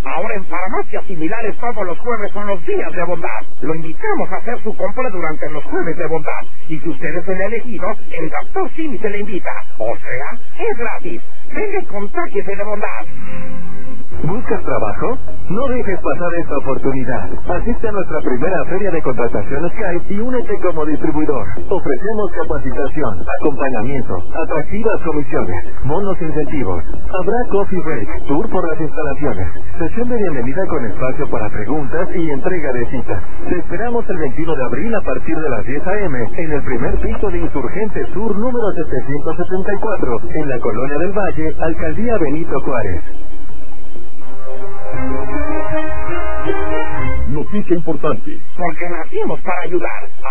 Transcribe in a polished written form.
Ahora en farmacias similares todos los jueves son los días de bondad. Lo invitamos a hacer su compra durante los jueves de bondad. Y si usted es el elegido, el Dr. Simi se le invita. O sea, es gratis. Venga y contáquese de bondad. ¿Buscas trabajo? No dejes pasar esta oportunidad. Asiste a nuestra primera feria de contratación Skype y únete como distribuidor. Ofrecemos capacitación, acompañamiento, atractivas comisiones, bonos incentivos. Habrá coffee break, tour por las instalaciones, sesión de bienvenida con espacio para preguntas y entrega de citas. Te esperamos el 21 de abril a partir de las 10 a.m. en el primer piso de Insurgente Sur número 774, en la Colonia del Valle, Alcaldía Benito Juárez. Noticia importante. Porque nacimos para ayudar.